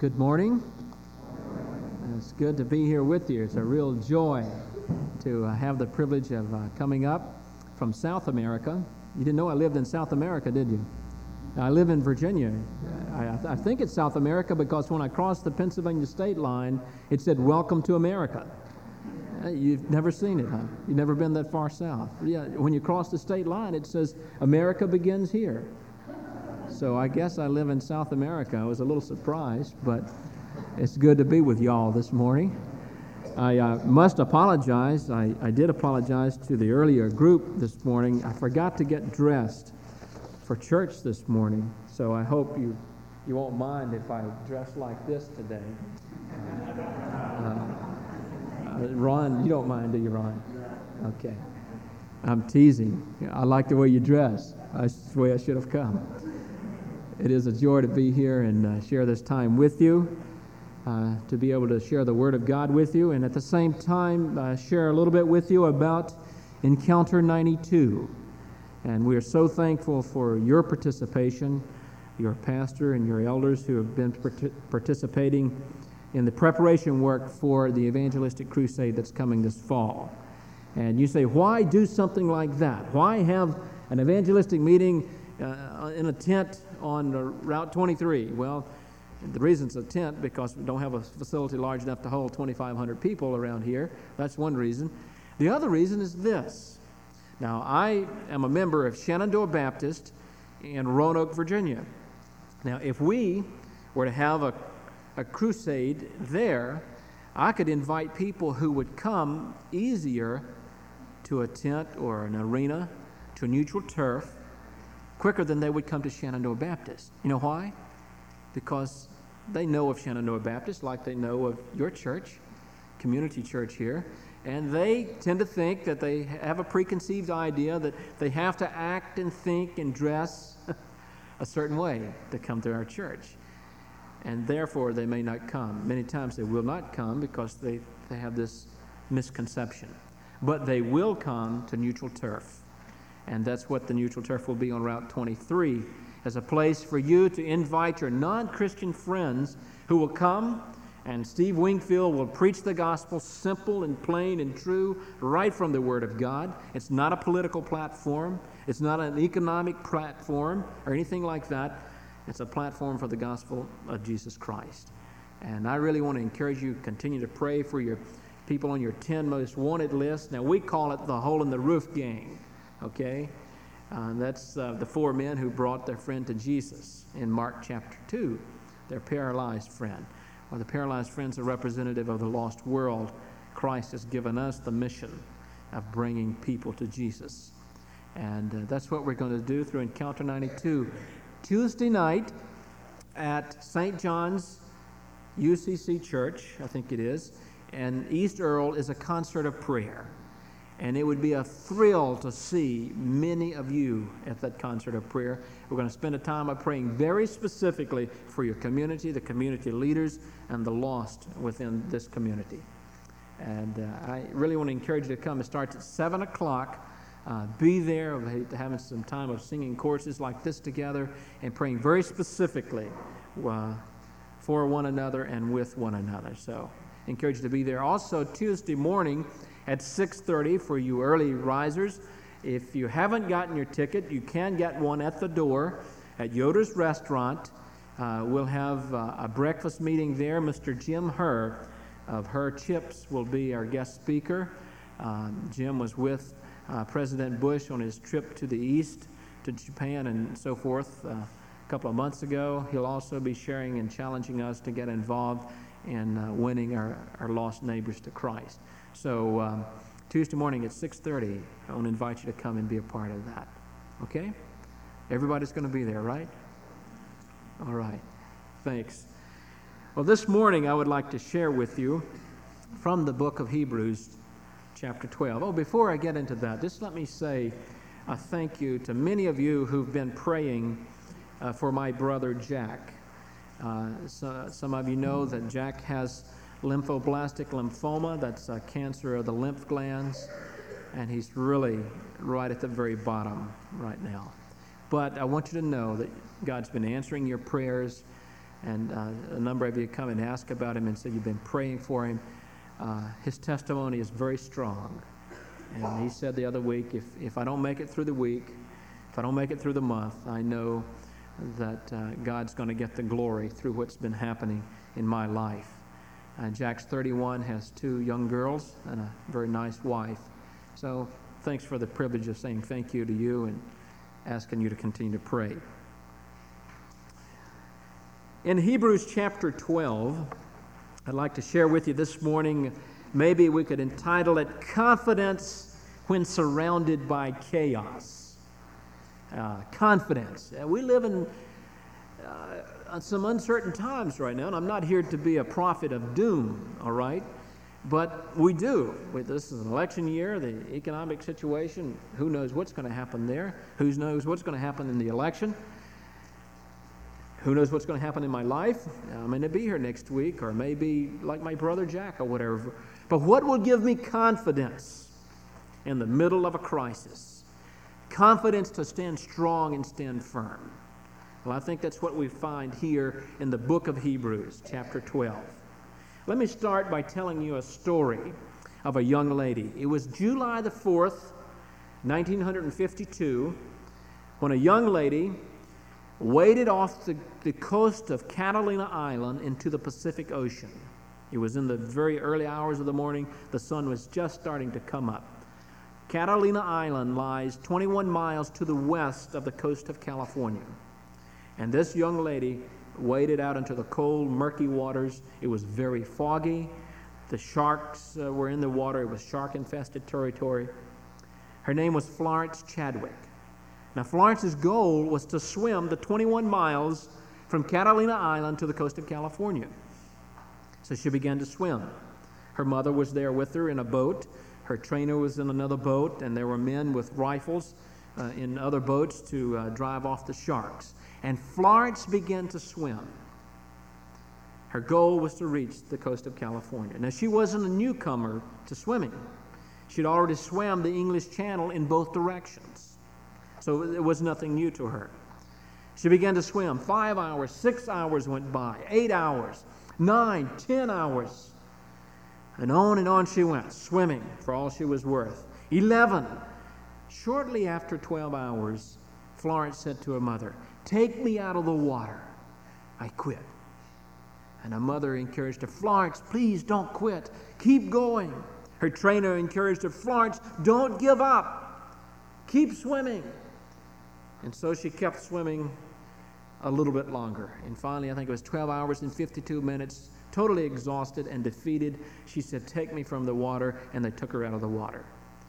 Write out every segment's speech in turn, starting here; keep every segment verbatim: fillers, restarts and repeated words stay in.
Good morning. It's good to be here with you. It's a real joy to uh, have the privilege of uh, coming up from South America. You didn't know I lived in South America, did you? I live in Virginia. I, I think it's South America because when I crossed the Pennsylvania state line, it said, "Welcome to America." Uh, you've never seen it, huh? You've never been that far south. Yeah, when you cross the state line, it says, "America begins here." So I guess I live in South America. I was a little surprised, but it's good to be with y'all this morning. I uh, must apologize. I, I did apologize to the earlier group this morning. I forgot to get dressed for church this morning, so I hope you, you won't mind if I dress like this today. Uh, uh, Ron, you don't mind, do you, Ron? Okay. I'm teasing. I like the way you dress. That's the way I should have come. It is a joy to be here and uh, share this time with you, uh, to be able to share the Word of God with you, and at the same time uh, share a little bit with you about Encounter ninety-two. And we are so thankful for your participation, your pastor and your elders who have been part- participating in the preparation work for the evangelistic crusade that's coming this fall. And you say, why do something like that? Why have an evangelistic meeting uh, in a tent on uh, Route twenty-three? Well, the reason it's a tent because we don't have a facility large enough to hold twenty-five hundred people around here. That's one reason. The other reason is this. Now, I am a member of Shenandoah Baptist in Roanoke, Virginia. Now, if we were to have a, a crusade there, I could invite people who would come easier to a tent or an arena, to a neutral turf, quicker than they would come to Shenandoah Baptist. You know why? Because they know of Shenandoah Baptist like they know of your church, community church here, and they tend to think that they have a preconceived idea that they have to act and think and dress a certain way to come to our church. And therefore, they may not come. Many times they will not come because they, they have this misconception. But they will come to neutral turf. And that's what the neutral turf will be on Route twenty-three, as a place for you to invite your non-Christian friends who will come, and Steve Wingfield will preach the gospel simple and plain and true right from the Word of God. It's not a political platform. It's not an economic platform or anything like that. It's a platform for the gospel of Jesus Christ. And I really want to encourage you to continue to pray for your people on your ten most wanted list. Now, we call it the Hole in the Roof Gang, okay? Uh, that's uh, the four men who brought their friend to Jesus in Mark chapter two, their paralyzed friend. Well, the paralyzed friend's a representative of the lost world. Christ has given us the mission of bringing people to Jesus. And uh, that's what we're going to do through Encounter ninety-two. Tuesday night at Saint John's U C C Church, I think it is, and East Earl is a concert of prayer. And it would be a thrill to see many of you at that concert of prayer. We're going to spend a time of praying very specifically for your community, the community leaders, and the lost within this community. And uh, I really want to encourage you to come. It starts at seven o'clock. Uh, be there. We're having some time of singing choruses like this together and praying very specifically uh, for one another and with one another. So I encourage you to be there. Also, Tuesday morning at six thirty for you early risers. If you haven't gotten your ticket, you can get one at the door at Yoder's Restaurant. Uh, we'll have uh, a breakfast meeting there. Mister Jim Herr of Herr Chips will be our guest speaker. Um, Jim was with uh, President Bush on his trip to the east, to Japan and so forth, uh, a couple of months ago. He'll also be sharing and challenging us to get involved in uh, winning our, our lost neighbors to Christ. So um, Tuesday morning at six thirty, I want to invite you to come and be a part of that. Okay? Everybody's going to be there, right? All right. Thanks. Well, this morning I would like to share with you from the book of Hebrews, chapter twelve. Oh, before I get into that, just let me say a thank you to many of you who've been praying uh, for my brother Jack. Uh, so, some of you know that Jack has lymphoblastic lymphoma. That's a cancer of the lymph glands, and he's really right at the very bottom right now. But I want you to know that God's been answering your prayers. And uh, a number of you come and ask about him and said you've been praying for him. Uh, his testimony is very strong. And he said the other week, if, if I don't make it through the week, if I don't make it through the month, I know that uh, God's going to get the glory through what's been happening in my life. Uh, Jack's thirty-one, has two young girls and a very nice wife. So thanks for the privilege of saying thank you to you and asking you to continue to pray. In Hebrews chapter twelve, I'd like to share with you this morning, maybe we could entitle it Confidence When Surrounded by Chaos. Uh, confidence. Uh, we live in uh, some uncertain times right now, and I'm not here to be a prophet of doom, all right? But we do. This is an election year, the economic situation, who knows what's going to happen there? Who knows what's going to happen in the election? Who knows what's going to happen in my life? I'm going to be here next week, or maybe like my brother Jack or whatever. But what will give me confidence in the middle of a crisis? Confidence to stand strong and stand firm. Well, I think that's what we find here in the book of Hebrews, chapter twelve. Let me start by telling you a story of a young lady. It was July the fourth, nineteen fifty-two, when a young lady waded off the, the coast of Catalina Island into the Pacific Ocean. It was in the very early hours of the morning. The sun was just starting to come up. Catalina Island lies twenty-one miles to the west of the coast of California. And this young lady waded out into the cold, murky waters. It was very foggy. The sharks uh, were in the water. It was shark-infested territory. Her name was Florence Chadwick. Now, Florence's goal was to swim the twenty-one miles from Catalina Island to the coast of California. So she began to swim. Her mother was there with her in a boat. Her trainer was in another boat, and there were men with rifles uh, in other boats to uh, drive off the sharks. And Florence began to swim. Her goal was to reach the coast of California. Now, she wasn't a newcomer to swimming. She'd already swam the English Channel in both directions. So it was nothing new to her. She began to swim. Five hours, six hours went by, eight hours, nine, ten hours. And on and on she went, swimming for all she was worth. Eleven. Shortly after twelve hours, Florence said to her mother, "Take me out of the water. I quit." And her mother encouraged her, "Florence, please don't quit. Keep going." Her trainer encouraged her, "Florence, don't give up. Keep swimming." And so she kept swimming a little bit longer. And finally, I think it was twelve hours and fifty-two minutes, totally exhausted and defeated, she said, "Take me from the water," and they took her out of the water.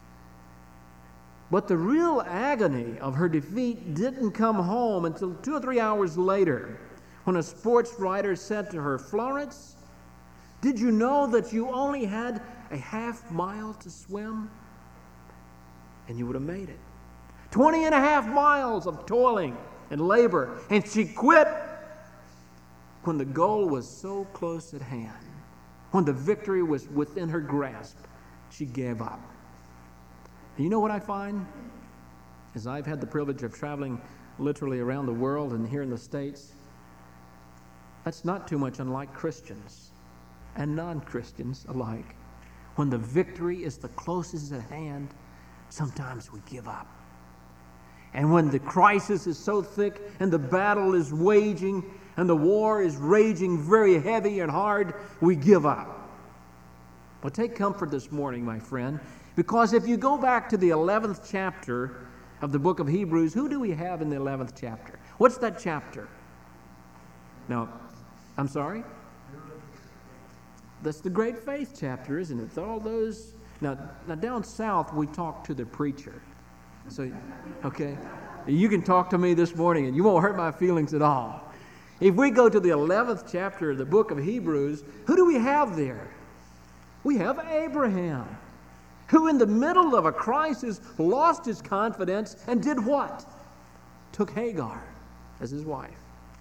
But the real agony of her defeat didn't come home until two or three hours later, when a sports writer said to her, "Florence, did you know that you only had a half mile to swim? And you would have made it. twenty and a half miles of toiling and labor, and she quit when the goal was so close at hand, when the victory was within her grasp. She gave up." And you know what I find? As I've had the privilege of traveling literally around the world and here in the States, that's not too much unlike Christians and non-Christians alike. When the victory is the closest at hand, sometimes we give up. And when the crisis is so thick and the battle is waging and the war is raging very heavy and hard, we give up. But take comfort this morning, my friend, because if you go back to the eleventh chapter of the book of Hebrews, who do we have in the eleventh chapter? What's that chapter? No, I'm sorry? That's the Great Faith chapter, isn't it? All those. Now, now down south, we talk to the preacher. So, okay, you can talk to me this morning and you won't hurt my feelings at all. If we go to the eleventh chapter of the book of Hebrews, who do we have there? We have Abraham, who in the middle of a crisis lost his confidence and did what? Took Hagar as his wife.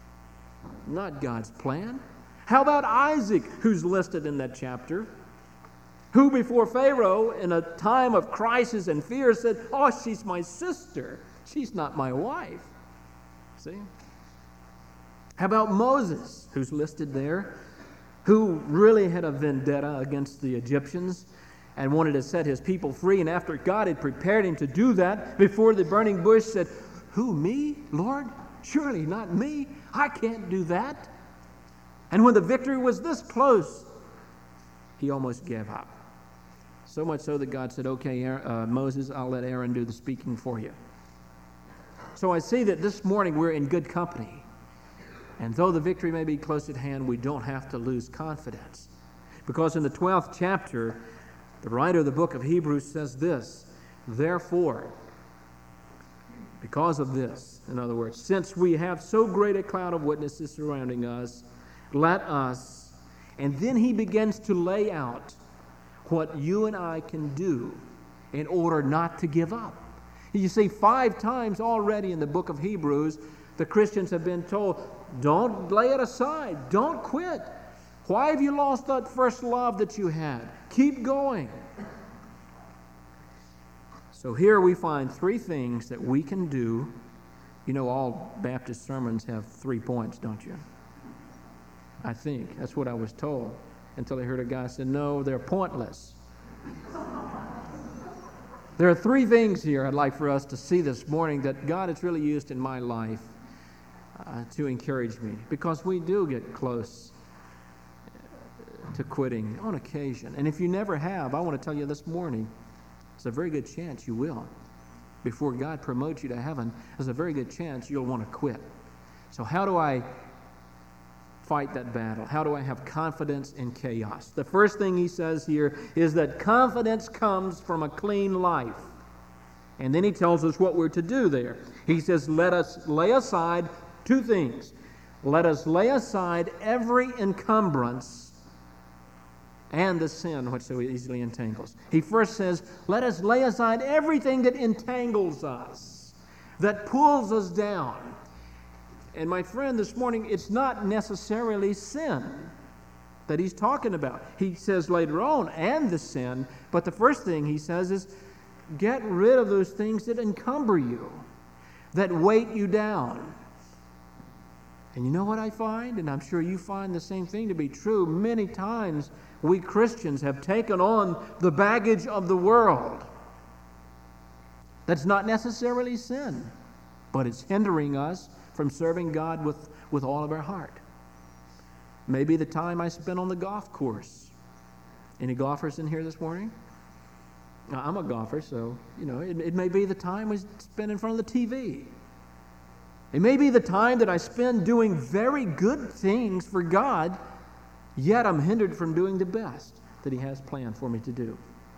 Not God's plan. How about Isaac, who's listed in that chapter, who before Pharaoh in a time of crisis and fear said, "Oh, she's my sister. She's not my wife." See? How about Moses, who's listed there, who really had a vendetta against the Egyptians and wanted to set his people free, and after God had prepared him to do that, before the burning bush said, "Who, me, Lord? Surely not me. I can't do that." And when the victory was this close, he almost gave up. So much so that God said, "Okay, Aaron, uh, Moses, I'll let Aaron do the speaking for you." So I see that this morning we're in good company. And though the victory may be close at hand, we don't have to lose confidence. Because in the twelfth chapter, the writer of the book of Hebrews says this, "Therefore, because of this," in other words, "since we have so great a cloud of witnesses surrounding us, let us," and then he begins to lay out what you and I can do in order not to give up. You see, five times already in the book of Hebrews, the Christians have been told, don't lay it aside. Don't quit. Why have you lost that first love that you had? Keep going. So here we find three things that we can do. You know, all Baptist sermons have three points, don't you? I think. That's what I was told. Until I heard a guy say, no, they're pointless. There are three things here I'd like for us to see this morning that God has really used in my life uh, to encourage me. Because we do get close to quitting on occasion. And if you never have, I want to tell you this morning, it's a very good chance you will. Before God promotes you to heaven, there's a very good chance you'll want to quit. So how do I fight that battle? How do I have confidence in chaos? The first thing he says here is that confidence comes from a clean life. And then he tells us what we're to do there. He says, let us lay aside two things. Let us lay aside every encumbrance and the sin which so easily entangles. He first says, let us lay aside everything that entangles us, that pulls us down. And my friend, this morning, it's not necessarily sin that he's talking about. He says later on, and the sin, but the first thing he says is, get rid of those things that encumber you, that weight you down. And you know what I find, and I'm sure you find the same thing to be true, many times we Christians have taken on the baggage of the world. That's not necessarily sin, but it's hindering us from serving God with, with all of our heart. Maybe the time I spent on the golf course. Any golfers in here this morning? Now, I'm a golfer, so, you know, it, it may be the time we spend in front of the T V. It may be the time that I spend doing very good things for God, yet I'm hindered from doing the best that He has planned for me to do.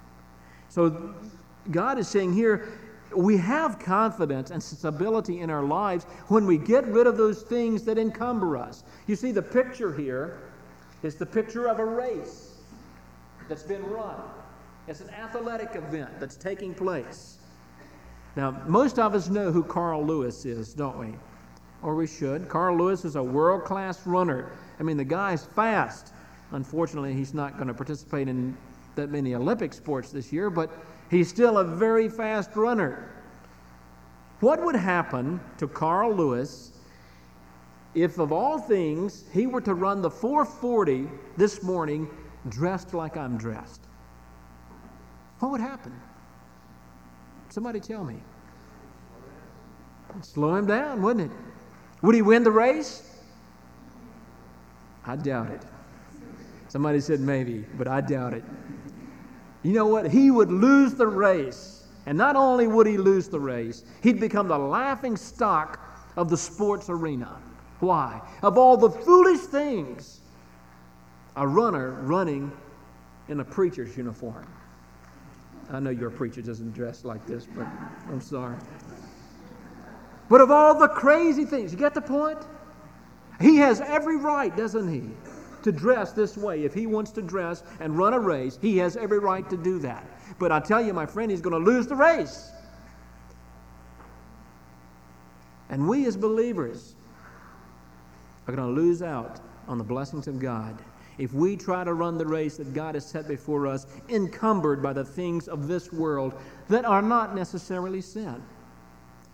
So God is saying here, we have confidence and stability in our lives when we get rid of those things that encumber us. You see, the picture here is the picture of a race that's been run. It's an athletic event that's taking place. Now, most of us know who Carl Lewis is, don't we? Or we should. Carl Lewis is a world-class runner. I mean, the guy's fast. Unfortunately, he's not going to participate in that many Olympic sports this year, but he's still a very fast runner. What would happen to Carl Lewis if, of all things, he were to run the four forty this morning dressed like I'm dressed? What would happen? Somebody tell me. It'd slow him down, wouldn't it? Would he win the race? I doubt it. Somebody said maybe, but I doubt it. You know what? He would lose the race. And not only would he lose the race, he'd become the laughing stock of the sports arena. Why? Of all the foolish things, a runner running in a preacher's uniform. I know your preacher doesn't dress like this, but I'm sorry. But of all the crazy things, you get the point? He has every right, doesn't he, to dress this way. If he wants to dress and run a race, he has every right to do that. But I tell you, my friend, he's going to lose the race. And we as believers are going to lose out on the blessings of God if we try to run the race that God has set before us, encumbered by the things of this world that are not necessarily sin.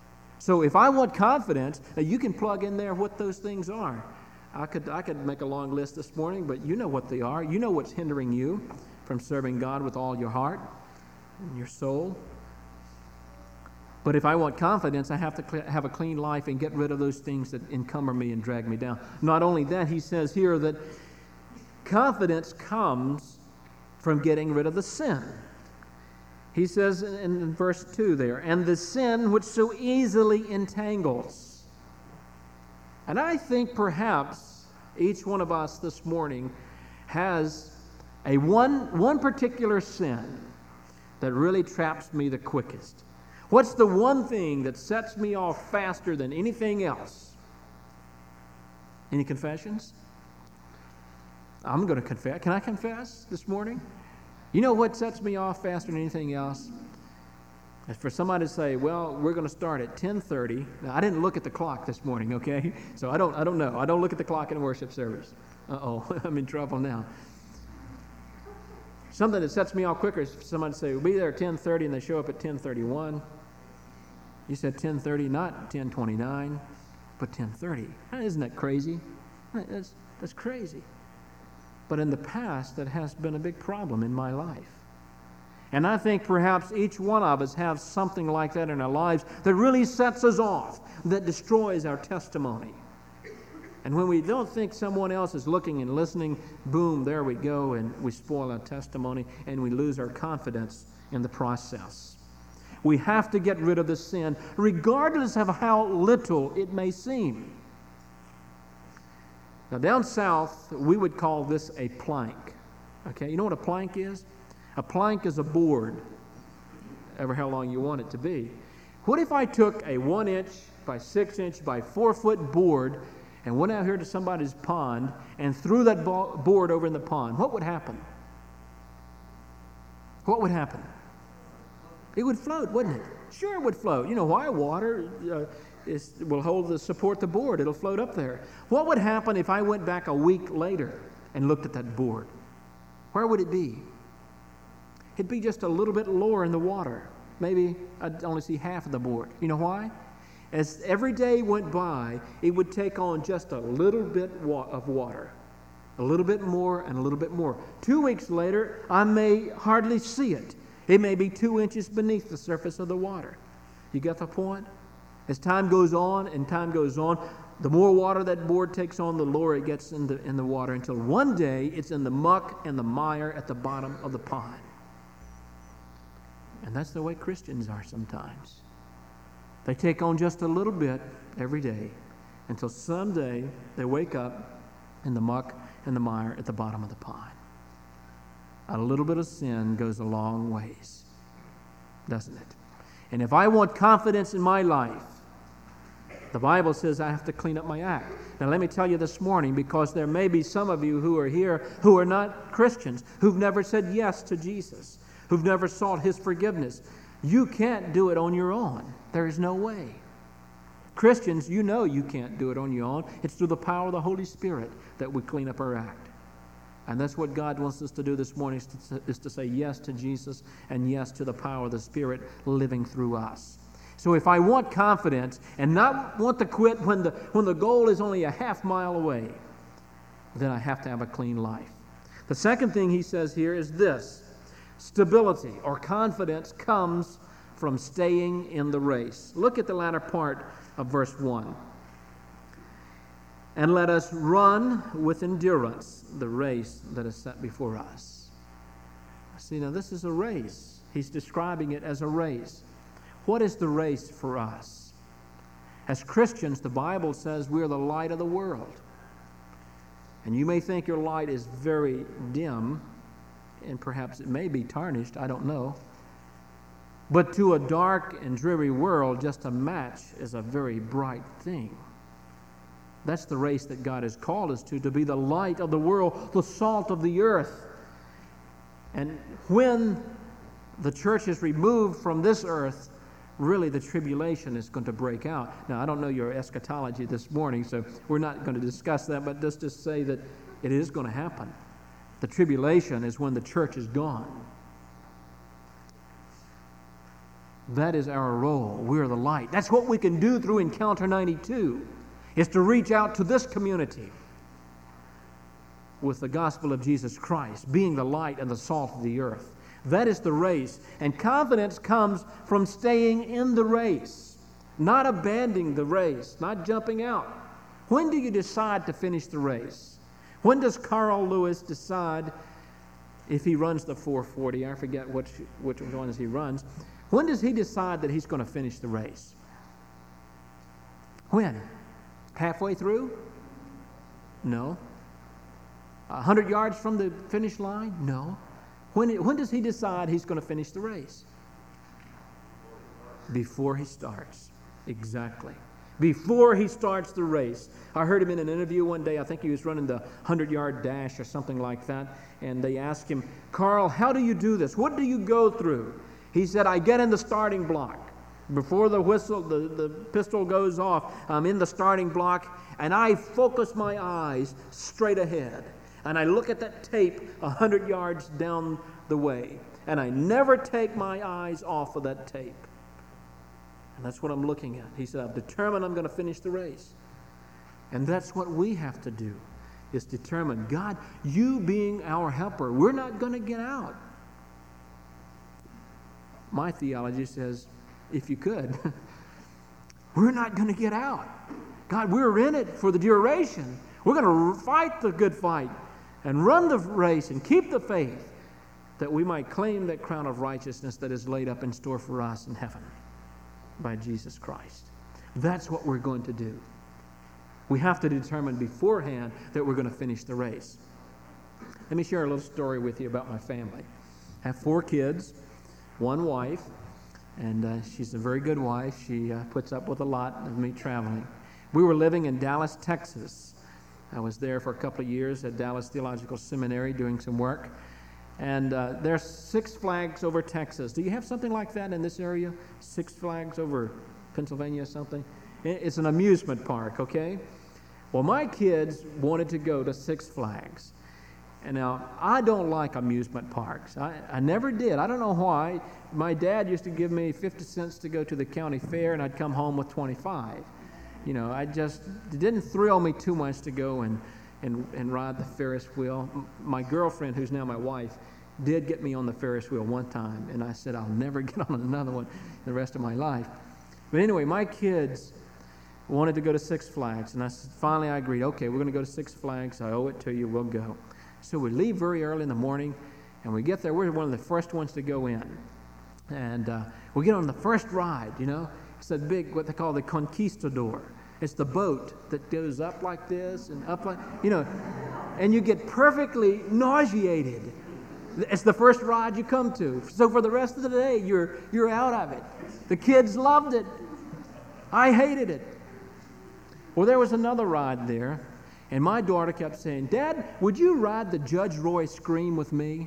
So if I want confidence, now you can plug in there what those things are. I could, I could make a long list this morning, but you know what they are. You know what's hindering you from serving God with all your heart and your soul. But if I want confidence, I have to cl- have a clean life and get rid of those things that encumber me and drag me down. Not only that, he says here that confidence comes from getting rid of the sin. He says in, in verse two there, and the sin which so easily entangles. And I think perhaps each one of us this morning has a one, one particular sin that really traps me the quickest. What's the one thing that sets me off faster than anything else? Any confessions? I'm going to confess. Can I confess this morning? You know what sets me off faster than anything else? Is for somebody to say, well, we're going to start at ten thirty. Now, I didn't look at the clock this morning, okay? So I don't, I don't know. I don't look at the clock in worship service. Uh-oh, I'm in trouble now. Something that sets me off quicker is for somebody to say, we'll be there at ten thirty, and they show up at ten thirty-one. You said ten thirty, not ten twenty-nine, but ten thirty. Isn't that crazy? That's, that's crazy. But in the past, that has been a big problem in my life. And I think perhaps each one of us have something like that in our lives that really sets us off, that destroys our testimony. And when we don't think someone else is looking and listening, boom, there we go, and we spoil our testimony, and we lose our confidence in the process. We have to get rid of the sin, regardless of how little it may seem. Now, down south, we would call this a plank. Okay, you know what a plank is? A plank is a board, ever how long you want it to be. What if I took a one inch by six inch by four foot board and went out here to somebody's pond and threw that bo- board over in the pond? What would happen? What would happen? It would float, wouldn't it? Sure, it would float. You know why? Water uh, is, will hold the support the board. It'll float up there. What would happen if I went back a week later and looked at that board? Where would it be? It'd be just a little bit lower in the water. Maybe I'd only see half of the board. You know why? As every day went by, it would take on just a little bit wa- of water. A little bit more and a little bit more. Two weeks later, I may hardly see it. It may be two inches beneath the surface of the water. You get the point? As time goes on and time goes on, the more water that board takes on, the lower it gets in the, in the water, until one day it's in the muck and the mire at the bottom of the pond. And that's the way Christians are sometimes. They take on just a little bit every day until someday they wake up in the muck and the mire at the bottom of the pond. A little bit of sin goes a long ways, doesn't it? And if I want confidence in my life, the Bible says I have to clean up my act. Now let me tell you this morning, because there may be some of you who are here who are not Christians, who've never said yes to Jesus, who've never sought His forgiveness. You can't do it on your own. There is no way. Christians, you know you can't do it on your own. It's through the power of the Holy Spirit that we clean up our act. And that's what God wants us to do this morning, is to, is to say yes to Jesus and yes to the power of the Spirit living through us. So if I want confidence and not want to quit when the, when the goal is only a half mile away, then I have to have a clean life. The second thing he says here is this: stability or confidence comes from staying in the race. Look at the latter part of verse one. And let us run with endurance the race that is set before us. See, now this is a race. He's describing it as a race. What is the race for us? As Christians, the Bible says we're the light of the world. And you may think your light is very dim, and perhaps it may be tarnished, I don't know. But to a dark and dreary world, just a match is a very bright thing. That's the race that God has called us to, to be the light of the world, the salt of the earth. And when the church is removed from this earth, really the tribulation is going to break out. Now, I don't know your eschatology this morning, so we're not going to discuss that, but just to say that it is going to happen. The tribulation is when the church is gone. That is our role. We're the light. That's what we can do through Encounter ninety-two, is to reach out to this community with the gospel of Jesus Christ, being the light and the salt of the earth. That is the race. And confidence comes from staying in the race, not abandoning the race, not jumping out. When do you decide to finish the race? When does Carl Lewis decide if he runs the four forty? I forget which, which ones he runs. When does he decide that he's going to finish the race? When? Halfway through? No. A hundred yards from the finish line? No. When, it, when does he decide he's going to finish the race? Before he starts. Exactly. Before he starts the race. I heard him in an interview one day. I think he was running the hundred-yard dash or something like that. And they asked him, Carl, how do you do this? What do you go through? He said, I get in the starting block. Before the whistle, the, the pistol goes off, I'm in the starting block, and I focus my eyes straight ahead. And I look at that tape a hundred yards down the way. And I never take my eyes off of that tape. And that's what I'm looking at. He said, I'm determined I'm going to finish the race. And that's what we have to do, is determine, God, you being our helper, we're not going to get out. My theology says, if you could, we're not going to get out. God, we're in it for the duration. We're going to fight the good fight and run the race and keep the faith, that we might claim that crown of righteousness that is laid up in store for us in heaven by Jesus Christ. That's what we're going to do. We have to determine beforehand that we're going to finish the race. Let me share a little story with you about my family. I have four kids, one wife, and uh, she's a very good wife. She uh, puts up with a lot of me traveling. We were living in Dallas, Texas. I was there for a couple of years at Dallas Theological Seminary doing some work. And uh, there's Six Flags over Texas. Do you have something like that in this area? Six Flags over Pennsylvania or something? It's an amusement park, okay? Well, my kids wanted to go to Six Flags. And now, I don't like amusement parks. I, I never did. I don't know why. My dad used to give me fifty cents to go to the county fair, and I'd come home with twenty-five. You know, I just, it didn't thrill me too much to go and, and, and ride the Ferris wheel. My girlfriend, who's now my wife, did get me on the Ferris wheel one time, and I said I'll never get on another one the rest of my life. But anyway, my kids wanted to go to Six Flags, and I said, finally I agreed, okay, we're going to go to Six Flags. I owe it to you. We'll go. So we leave very early in the morning, and we get there. We're one of the first ones to go in. And uh, we get on the first ride, you know. It's that big, what they call the conquistador. It's the boat that goes up like this and up like, you know, and you get perfectly nauseated. It's the first ride you come to. So for the rest of the day, you're you're out of it. The kids loved it. I hated it. Well, there was another ride there, and my daughter kept saying, Dad, would you ride the Judge Roy Scream with me?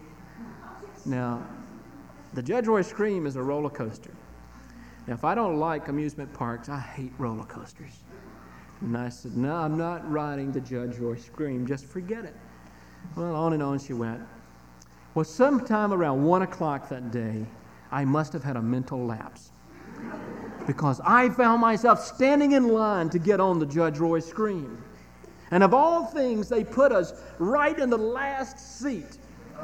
Now, the Judge Roy Scream is a roller coaster. Now, if I don't like amusement parks, I hate roller coasters. And I said, no, I'm not riding the Judge Roy Scream. Just forget it. Well, on and on she went. Well, sometime around one o'clock that day, I must have had a mental lapse, because I found myself standing in line to get on the Judge Roy Scream. And of all things, they put us right in the last seat.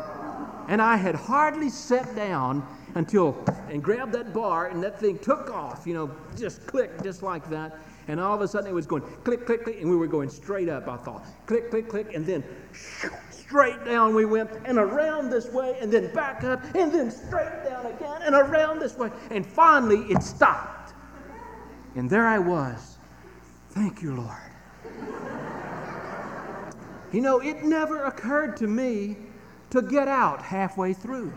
And I had hardly sat down until, and grabbed that bar, and that thing took off, you know, just clicked, just like that. And all of a sudden it was going click, click, click, and we were going straight up, I thought. Click, click, click, and then straight down we went, and around this way, and then back up, and then straight down again, and around this way. And finally it stopped. And there I was. Thank you, Lord. You know, it never occurred to me to get out halfway through.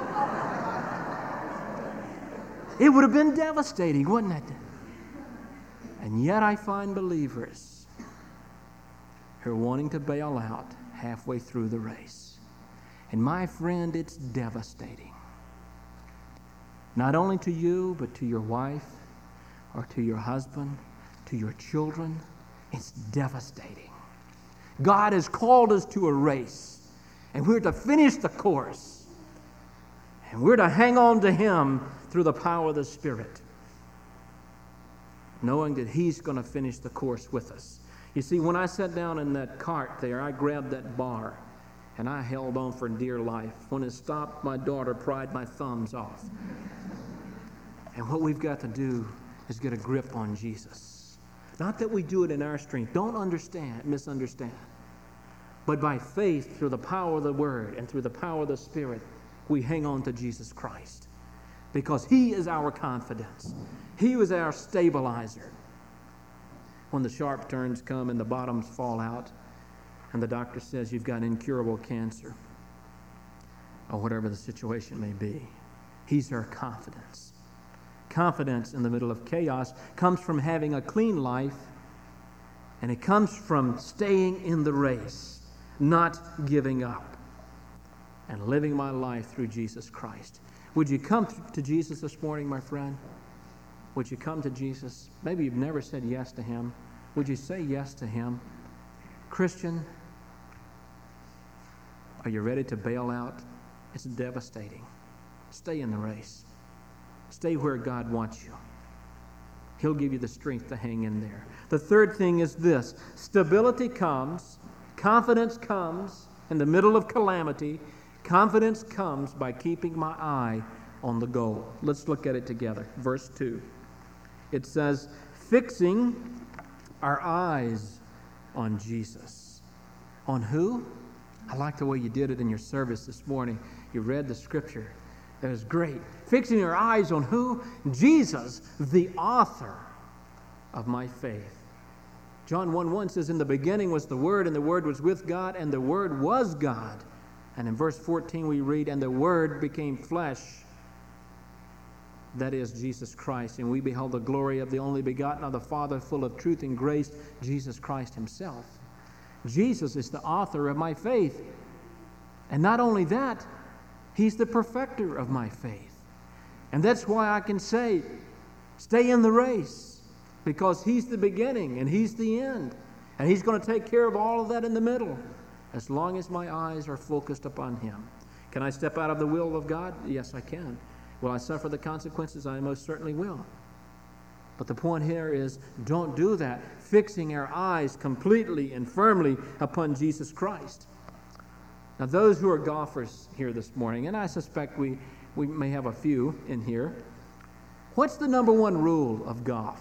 It would have been devastating, wouldn't it? And yet I find believers who are wanting to bail out halfway through the race. And my friend, it's devastating. Not only to you, but to your wife, or to your husband, to your children. It's devastating. God has called us to a race, and we're to finish the course. And we're to hang on to Him through the power of the Spirit, knowing that He's going to finish the course with us. You see, when I sat down in that cart there, I grabbed that bar, and I held on for dear life. When it stopped, my daughter pried my thumbs off. And what we've got to do is get a grip on Jesus. Not that we do it in our strength. Don't understand, misunderstand. But by faith, through the power of the Word and through the power of the Spirit, we hang on to Jesus Christ. Because He is our confidence. He was our stabilizer. When the sharp turns come and the bottoms fall out, and the doctor says you've got incurable cancer, or whatever the situation may be, He's our confidence. Confidence in the middle of chaos comes from having a clean life, and it comes from staying in the race, not giving up, and living my life through Jesus Christ. Would you come to Jesus this morning, my friend? Would you come to Jesus? Maybe you've never said yes to Him. Would you say yes to Him? Christian, are you ready to bail out? It's devastating. Stay in the race. Stay where God wants you. He'll give you the strength to hang in there. The third thing is this: stability comes, confidence comes in the middle of calamity. Confidence comes by keeping my eye on the goal. Let's look at it together. Verse two. It says, fixing our eyes on Jesus. On who? I like the way you did it in your service this morning. You read the scripture. It was great. Fixing our eyes on who? Jesus, the author of my faith. John one one says, in the beginning was the Word, and the Word was with God, and the Word was God. And in verse fourteen we read, and the Word became flesh. That is Jesus Christ. And we beheld the glory of the only begotten of the Father, full of truth and grace, Jesus Christ Himself. Jesus is the author of my faith. And not only that, He's the perfecter of my faith. And that's why I can say, stay in the race, because He's the beginning and He's the end. And He's going to take care of all of that in the middle, as long as my eyes are focused upon Him. Can I step out of the will of God? Yes, I can. Will I suffer the consequences? I most certainly will. But the point here is, don't do that, fixing our eyes completely and firmly upon Jesus Christ. Now, those who are golfers here this morning, and I suspect we, we may have a few in here, what's the number one rule of golf?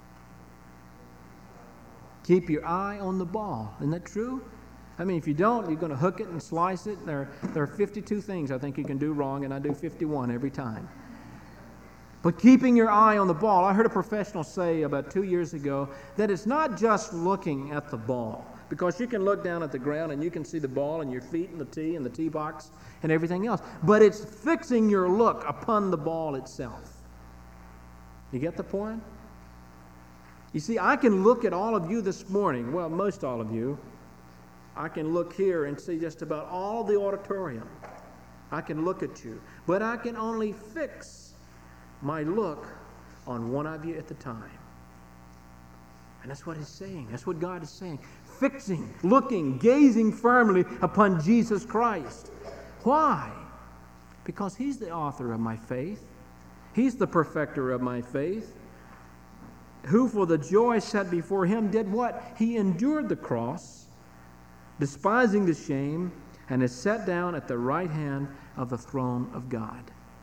Keep your eye on the ball. Isn't that true? I mean, if you don't, you're going to hook it and slice it. There, there are fifty-two things I think you can do wrong, and I do fifty-one every time. But keeping your eye on the ball, I heard a professional say about two years ago that it's not just looking at the ball, because you can look down at the ground and you can see the ball and your feet and the tee and the tee box and everything else. But it's fixing your look upon the ball itself. You get the point? You see, I can look at all of you this morning, well, most all of you. I can look here and see just about all the auditorium. I can look at you. But I can only fix my look on one of you at the time. And that's what He's saying. That's what God is saying. Fixing, looking, gazing firmly upon Jesus Christ. Why? Because He's the author of my faith. He's the perfecter of my faith. Who for the joy set before Him did what? He endured the cross, despising the shame, and is set down at the right hand of the throne of God.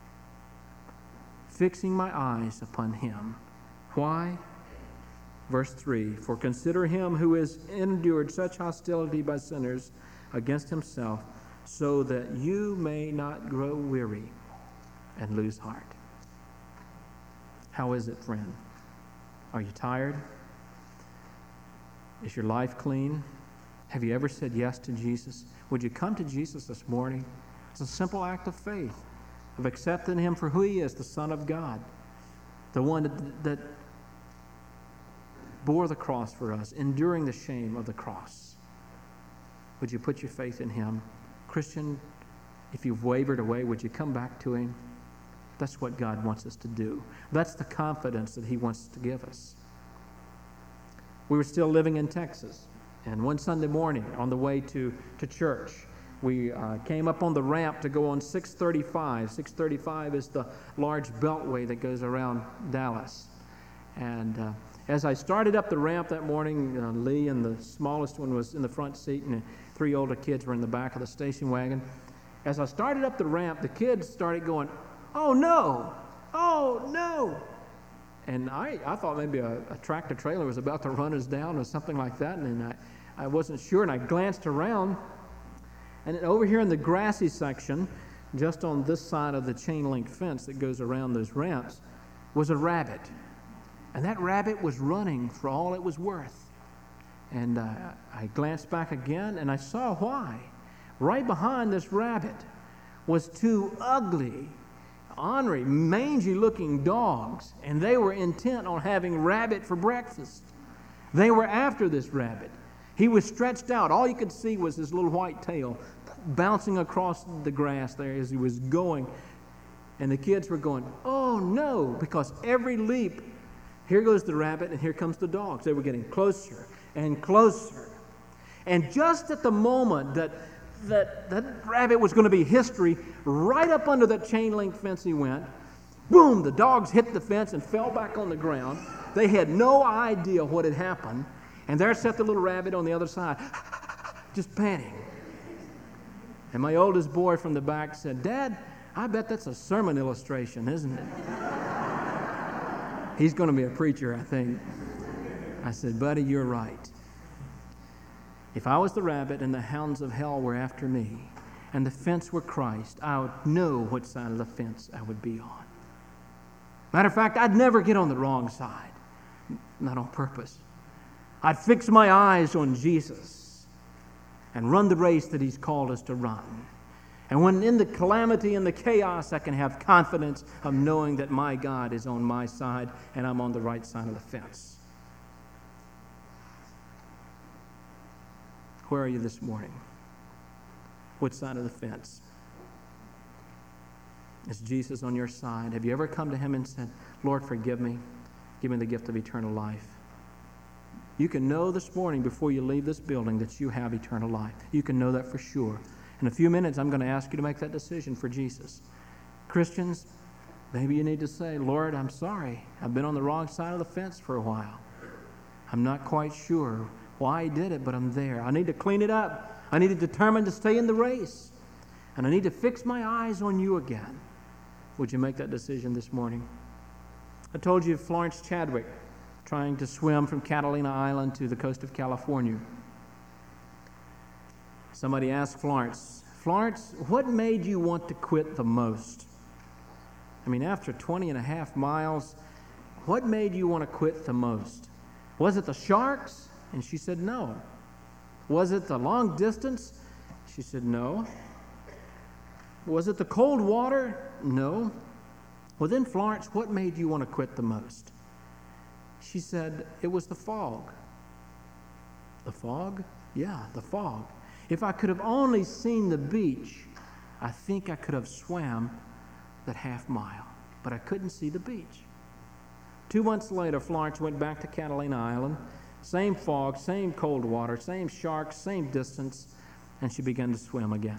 Fixing my eyes upon Him. Why? Verse three, for consider Him who has endured such hostility by sinners against Himself, so that you may not grow weary and lose heart. How is it, friend? Are you tired? Is your life clean? Have you ever said yes to Jesus? Would you come to Jesus this morning? It's a simple act of faith, of accepting Him for who He is, the Son of God, the one that, that bore the cross for us, enduring the shame of the cross. Would you put your faith in Him? Christian, if you've wavered away, would you come back to Him? That's what God wants us to do. That's the confidence that He wants to give us. We were still living in Texas, and one Sunday morning on the way to, to church, we uh, came up on the ramp to go on six thirty-five. six thirty-five is the large beltway that goes around Dallas. And uh, as I started up the ramp that morning, uh, Lee and the smallest one was in the front seat, and the three older kids were in the back of the station wagon. As I started up the ramp, the kids started going, "Oh, no! Oh, no!" And I, I thought maybe a, a tractor trailer was about to run us down or something like that, and I, I wasn't sure, and I glanced around, and over here in the grassy section, just on this side of the chain link fence that goes around those ramps, was a rabbit. And that rabbit was running for all it was worth. And uh, I glanced back again, and I saw why. Right behind this rabbit was two ugly, ornery, mangy-looking dogs, and they were intent on having rabbit for breakfast. They were after this rabbit. He was stretched out. All you could see was his little white tail bouncing across the grass there as he was going. And the kids were going, "Oh, no," because every leap, here goes the rabbit, and here comes the dogs. They were getting closer and closer. And just at the moment that that, that rabbit was going to be history, right up under that chain link fence he went. Boom, the dogs hit the fence and fell back on the ground. They had no idea what had happened. And there sat the little rabbit on the other side, just panting. And my oldest boy from the back said, "Dad, I bet that's a sermon illustration, isn't it?" He's going to be a preacher, I think. I said, "Buddy, you're right. If I was the rabbit and the hounds of hell were after me and the fence were Christ, I would know what side of the fence I would be on. Matter of fact, I'd never get on the wrong side, not on purpose. I'd fix my eyes on Jesus and run the race that He's called us to run. And when in the calamity and the chaos, I can have confidence of knowing that my God is on my side and I'm on the right side of the fence." Where are you this morning? What side of the fence? Is Jesus on your side? Have you ever come to Him and said, "Lord, forgive me. Give me the gift of eternal life"? You can know this morning before you leave this building that you have eternal life. You can know that for sure. In a few minutes, I'm going to ask you to make that decision for Jesus. Christians, maybe you need to say, "Lord, I'm sorry. I've been on the wrong side of the fence for a while. I'm not quite sure why I did it, but I'm there. I need to clean it up. I need to determine to stay in the race. And I need to fix my eyes on you again." Would you make that decision this morning? I told you Florence Chadwick trying to swim from Catalina Island to the coast of California. Somebody asked Florence, "Florence, what made you want to quit the most?" I mean, after twenty and a half miles, what made you want to quit the most? Was it the sharks? And she said, "No." Was it the long distance? She said, "No." Was it the cold water? No. Well then, Florence, what made you want to quit the most? She said, "It was the fog." The fog? Yeah, the fog. If I could have only seen the beach, I think I could have swam that half mile. But I couldn't see the beach. Two months later, Florence went back to Catalina Island. Same fog, same cold water, same sharks, same distance, and she began to swim again.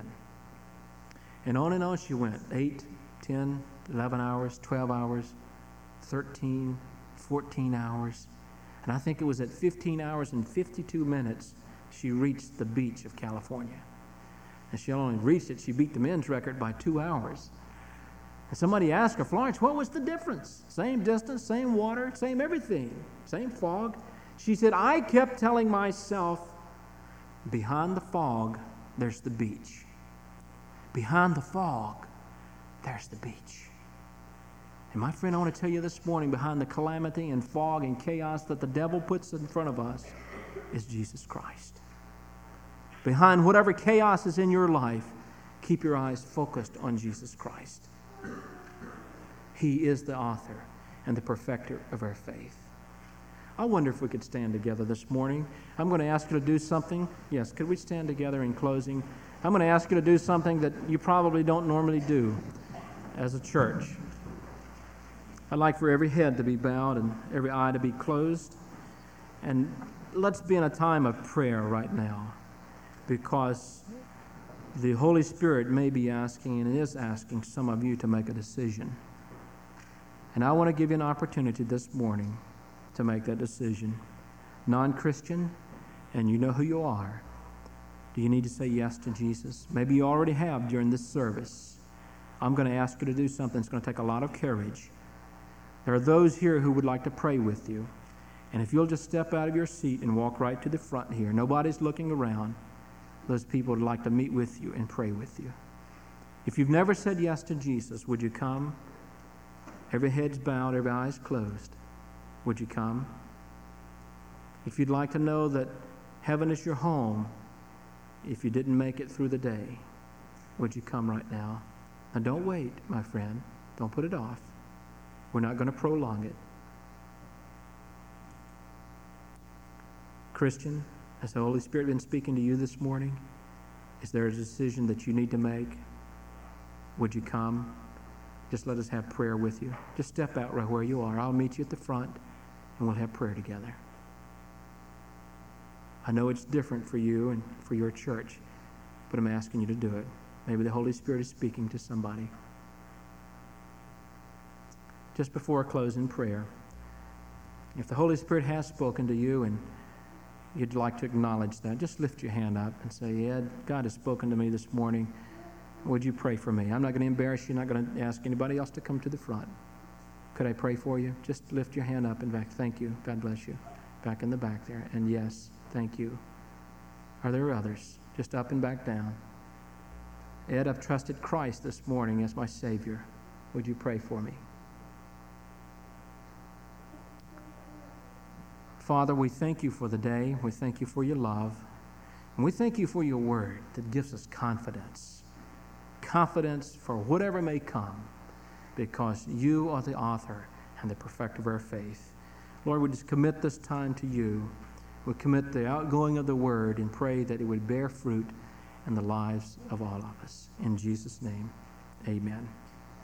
And on and on she went, eight, ten, eleven hours, twelve hours, thirteen, fourteen hours. And I think it was at fifteen hours and fifty-two minutes she reached the beach of California. And she only reached it, she beat the men's record by two hours. And somebody asked her, "Florence, what was the difference? Same distance, same water, same everything, same fog." She said, "I kept telling myself, behind the fog, there's the beach. Behind the fog, there's the beach." And my friend, I want to tell you this morning, behind the calamity and fog and chaos that the devil puts in front of us is Jesus Christ. Behind whatever chaos is in your life, keep your eyes focused on Jesus Christ. He is the author and the perfecter of our faith. I wonder if we could stand together this morning. I'm going to ask you to do something. Yes, could we stand together in closing? I'm going to ask you to do something that you probably don't normally do as a church. I'd like for every head to be bowed and every eye to be closed. And let's be in a time of prayer right now, because the Holy Spirit may be asking, and is asking, some of you to make a decision. And I want to give you an opportunity this morning to make that decision. Non-Christian, and you know who you are. Do you need to say yes to Jesus? Maybe you already have during this service. I'm going to ask you to do something that's going to take a lot of courage. There are those here who would like to pray with you. And if you'll just step out of your seat and walk right to the front here, nobody's looking around, those people would like to meet with you and pray with you. If you've never said yes to Jesus, would you come? Every head's bowed, every eye's closed. Would you come? If you'd like to know that heaven is your home, if you didn't make it through the day, would you come right now? Now don't wait, my friend. Don't put it off. We're not going to prolong it. Christian, has the Holy Spirit been speaking to you this morning? Is there a decision that you need to make? Would you come? Just let us have prayer with you. Just step out right where you are. I'll meet you at the front, and we'll have prayer together. I know it's different for you and for your church, but I'm asking you to do it. Maybe the Holy Spirit is speaking to somebody. Just before I close in prayer, if the Holy Spirit has spoken to you and you'd like to acknowledge that, just lift your hand up and say, Ed, God has spoken to me this morning. Would you pray for me? I'm not going to embarrass you. I'm not going to ask anybody else to come to the front. Could I pray for you? Just lift your hand up and back. Thank you. God bless you. Back in the back there. And yes, thank you. Are there others? Just up and back down. Ed, I've trusted Christ this morning as my Savior. Would you pray for me? Father, we thank you for the day. We thank you for your love. And we thank you for your word that gives us confidence. Confidence for whatever may come, because you are the author and the perfecter of our faith. Lord, we just commit this time to you. We commit the outgoing of the word and pray that it would bear fruit in the lives of all of us. In Jesus' name, amen.